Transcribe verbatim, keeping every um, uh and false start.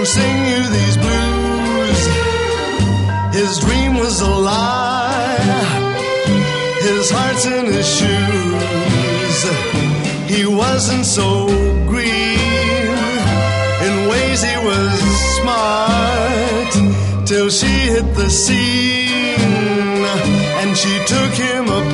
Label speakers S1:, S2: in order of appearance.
S1: sing you these blues. His dream was a lie, his heart's in his shoes. He wasn't so green, in ways he was smart, till she hit the scene and she took him apart.